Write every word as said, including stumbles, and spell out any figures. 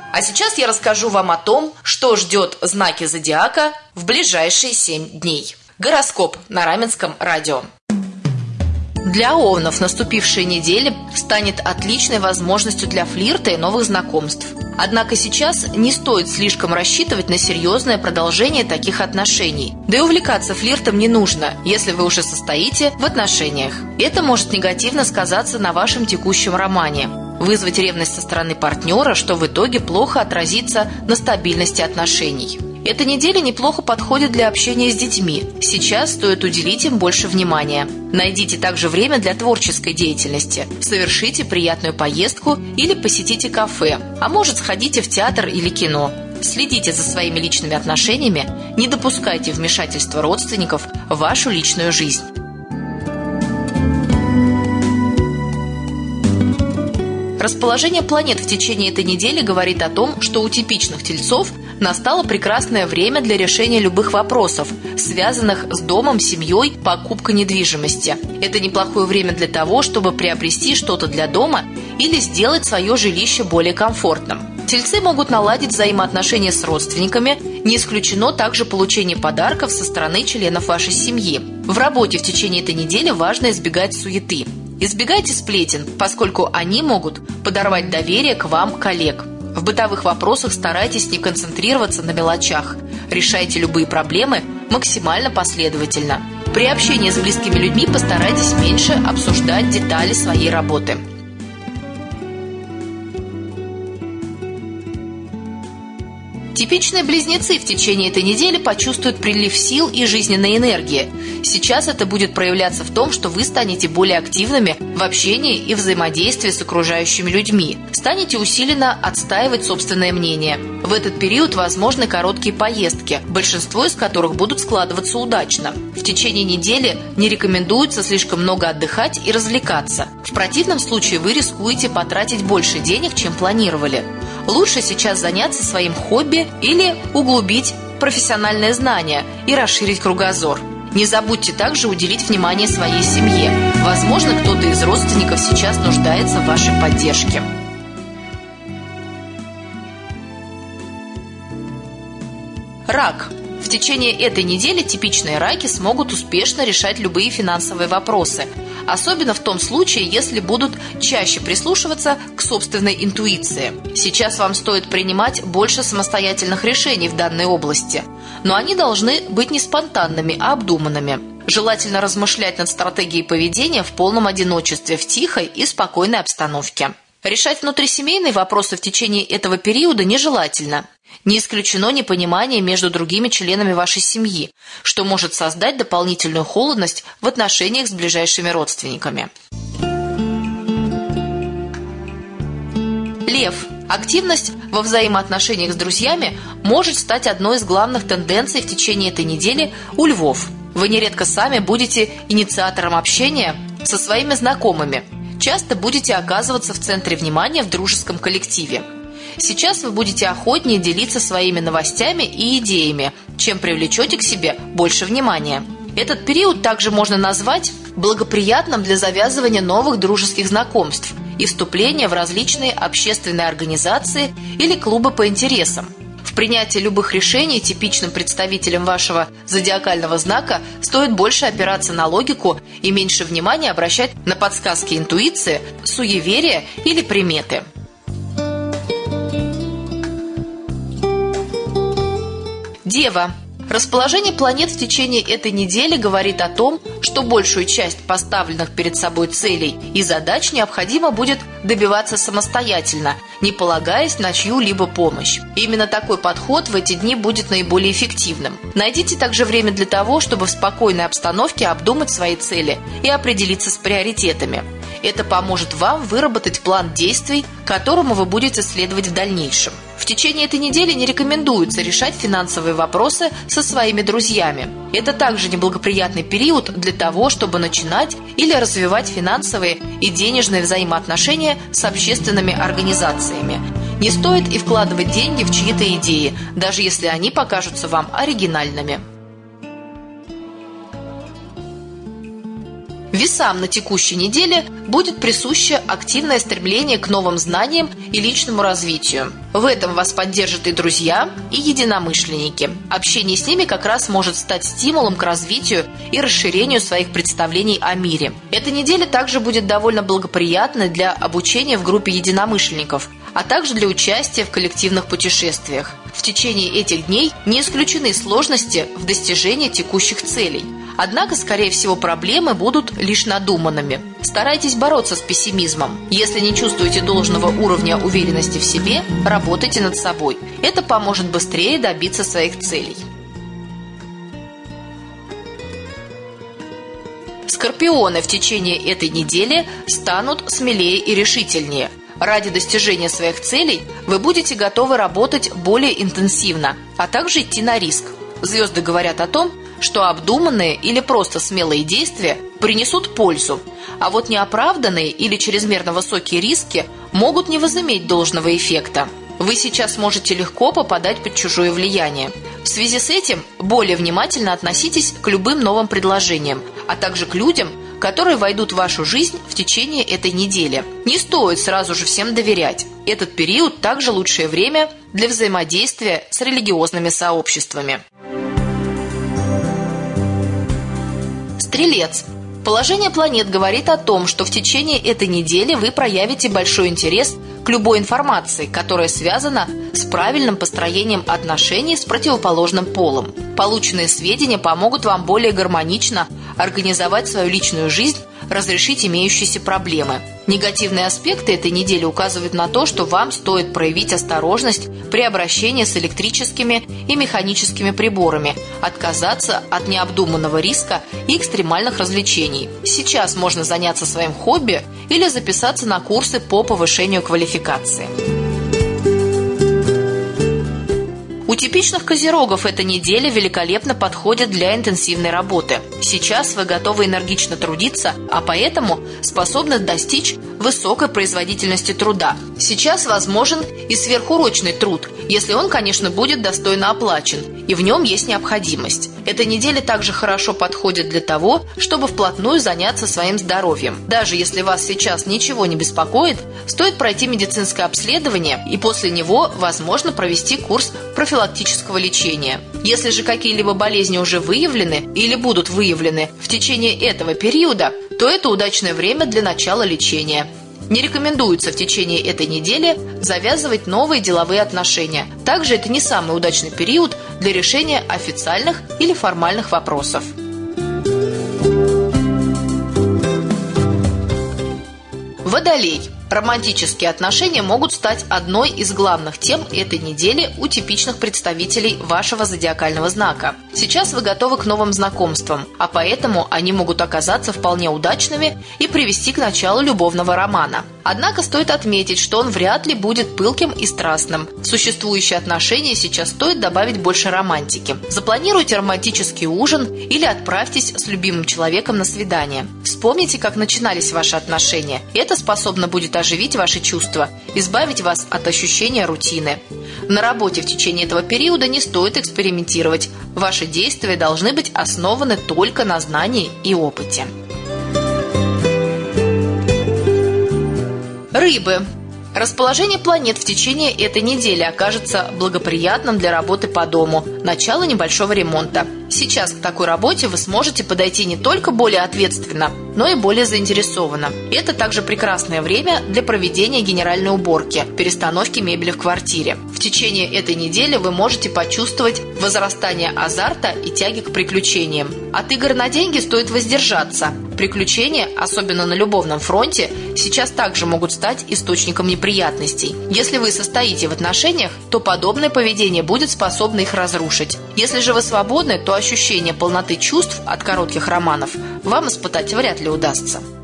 А сейчас я расскажу вам о том, что ждет знаки зодиака в ближайшие семь дней. Гороскоп на Раменском радио. Для овнов наступившая неделя станет отличной возможностью для флирта и новых знакомств. Однако сейчас не стоит слишком рассчитывать на серьезное продолжение таких отношений. Да и увлекаться флиртом не нужно, если вы уже состоите в отношениях. Это может негативно сказаться на вашем текущем романе, вызвать ревность со стороны партнера, что в итоге плохо отразится на стабильности отношений. Эта неделя неплохо подходит для общения с детьми. Сейчас стоит уделить им больше внимания. Найдите также время для творческой деятельности. Совершите приятную поездку или посетите кафе, а может, сходите в театр или кино. Следите за своими личными отношениями, не допускайте вмешательства родственников в вашу личную жизнь. Расположение планет в течение этой недели говорит о том, что у типичных тельцов настало прекрасное время для решения любых вопросов, связанных с домом, семьей, покупкой недвижимости. Это неплохое время для того, чтобы приобрести что-то для дома или сделать свое жилище более комфортным. Тельцы могут наладить взаимоотношения с родственниками, не исключено также получение подарков со стороны членов вашей семьи. В работе в течение этой недели важно избегать суеты. Избегайте сплетен, поскольку они могут подорвать доверие к вам коллег. В бытовых вопросах старайтесь не концентрироваться на мелочах. Решайте любые проблемы максимально последовательно. При общении с близкими людьми постарайтесь меньше обсуждать детали своей работы. Типичные близнецы в течение этой недели почувствуют прилив сил и жизненной энергии. Сейчас это будет проявляться в том, что вы станете более активными в общении и взаимодействии с окружающими людьми. Станете усиленно отстаивать собственное мнение. В этот период возможны короткие поездки, большинство из которых будут складываться удачно. В течение недели не рекомендуется слишком много отдыхать и развлекаться. В противном случае вы рискуете потратить больше денег, чем планировали. Лучше сейчас заняться своим хобби или углубить профессиональные знания и расширить кругозор. Не забудьте также уделить внимание своей семье. Возможно, кто-то из родственников сейчас нуждается в вашей поддержке. Рак. В течение этой недели типичные раки смогут успешно решать любые финансовые вопросы, особенно в том случае, если будут чаще прислушиваться к собственной интуиции. Сейчас вам стоит принимать больше самостоятельных решений в данной области, но они должны быть не спонтанными, а обдуманными. Желательно размышлять над стратегией поведения в полном одиночестве, в тихой и спокойной обстановке. Решать внутрисемейные вопросы в течение этого периода нежелательно. Не исключено непонимание между другими членами вашей семьи, что может создать дополнительную холодность в отношениях с ближайшими родственниками. Лев. Активность во взаимоотношениях с друзьями может стать одной из главных тенденций в течение этой недели у львов. Вы нередко сами будете инициатором общения со своими знакомыми. Часто будете оказываться в центре внимания в дружеском коллективе. Сейчас вы будете охотнее делиться своими новостями и идеями, чем привлечете к себе больше внимания. Этот период также можно назвать благоприятным для завязывания новых дружеских знакомств и вступления в различные общественные организации или клубы по интересам. В принятии любых решений типичным представителям вашего зодиакального знака стоит больше опираться на логику и меньше внимания обращать на подсказки интуиции, суеверия или приметы. Дева. Расположение планет в течение этой недели говорит о том, что большую часть поставленных перед собой целей и задач необходимо будет добиваться самостоятельно, не полагаясь на чью-либо помощь. Именно такой подход в эти дни будет наиболее эффективным. Найдите также время для того, чтобы в спокойной обстановке обдумать свои цели и определиться с приоритетами. Это поможет вам выработать план действий, которому вы будете следовать в дальнейшем. В течение этой недели не рекомендуется решать финансовые вопросы со своими друзьями. Это также неблагоприятный период для того, чтобы начинать или развивать финансовые и денежные взаимоотношения с общественными организациями. Не стоит и вкладывать деньги в чьи-то идеи, даже если они покажутся вам оригинальными. Весам на текущей неделе будет присуще активное стремление к новым знаниям и личному развитию. В этом вас поддержат и друзья, и единомышленники. Общение с ними как раз может стать стимулом к развитию и расширению своих представлений о мире. Эта неделя также будет довольно благоприятной для обучения в группе единомышленников, а также для участия в коллективных путешествиях. В течение этих дней не исключены сложности в достижении текущих целей. Однако, скорее всего, проблемы будут лишь надуманными. Старайтесь бороться с пессимизмом. Если не чувствуете должного уровня уверенности в себе, работайте над собой. Это поможет быстрее добиться своих целей. Скорпионы в течение этой недели станут смелее и решительнее. Ради достижения своих целей вы будете готовы работать более интенсивно, а также идти на риск. Звезды говорят о том, что обдуманные или просто смелые действия принесут пользу, а вот неоправданные или чрезмерно высокие риски могут не возыметь должного эффекта. Вы сейчас можете легко попадать под чужое влияние. В связи с этим более внимательно относитесь к любым новым предложениям, а также к людям, которые войдут в вашу жизнь в течение этой недели. Не стоит сразу же всем доверять. Этот период также лучшее время для взаимодействия с религиозными сообществами. Стрелец. Положение планет говорит о том, что в течение этой недели вы проявите большой интерес к любой информации, которая связана с правильным построением отношений с противоположным полом. Полученные сведения помогут вам более гармонично организовать свою личную жизнь, разрешить имеющиеся проблемы. Негативные аспекты этой недели указывают на то, что вам стоит проявить осторожность при обращении с электрическими и механическими приборами, отказаться от необдуманного риска и экстремальных развлечений. Сейчас можно заняться своим хобби или записаться на курсы по повышению квалификации. У типичных козерогов эта неделя великолепно подходит для интенсивной работы. Сейчас вы готовы энергично трудиться, а поэтому способны достичь высокой производительности труда. Сейчас возможен и сверхурочный труд, если он, конечно, будет достойно оплачен, и в нем есть необходимость. Эта неделя также хорошо подходит для того, чтобы вплотную заняться своим здоровьем. Даже если вас сейчас ничего не беспокоит, стоит пройти медицинское обследование, и после него возможно провести курс профилактического лечения. Если же какие-либо болезни уже выявлены или будут выявлены в течение этого периода, то это удачное время для начала лечения. Не рекомендуется в течение этой недели завязывать новые деловые отношения. Также это не самый удачный период для решения официальных или формальных вопросов. Водолей. Романтические отношения могут стать одной из главных тем этой недели у типичных представителей вашего зодиакального знака. Сейчас вы готовы к новым знакомствам, а поэтому они могут оказаться вполне удачными и привести к началу любовного романа. Однако стоит отметить, что он вряд ли будет пылким и страстным. В существующие отношения сейчас стоит добавить больше романтики. Запланируйте романтический ужин или отправьтесь с любимым человеком на свидание. Вспомните, как начинались ваши отношения. Это способно будет оживить ваши чувства, избавить вас от ощущения рутины. На работе в течение этого периода не стоит экспериментировать. Ваши действия должны быть основаны только на знании и опыте. Рыбы. Расположение планет в течение этой недели окажется благоприятным для работы по дому, начала небольшого ремонта. Сейчас к такой работе вы сможете подойти не только более ответственно, но и более заинтересованно. Это также прекрасное время для проведения генеральной уборки, перестановки мебели в квартире. В течение этой недели вы можете почувствовать возрастание азарта и тяги к приключениям. От игр на деньги стоит воздержаться. Приключения, особенно на любовном фронте, сейчас также могут стать источником неприятностей. Если вы состоите в отношениях, то подобное поведение будет способно их разрушить. Если же вы свободны, то ощущение полноты чувств от коротких романов вам испытать вряд ли удастся.